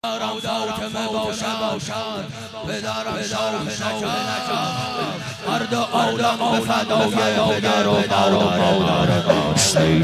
فاطمه باشد پدرم شاه نجات هر دو عالم به فدای پدر و مادر Say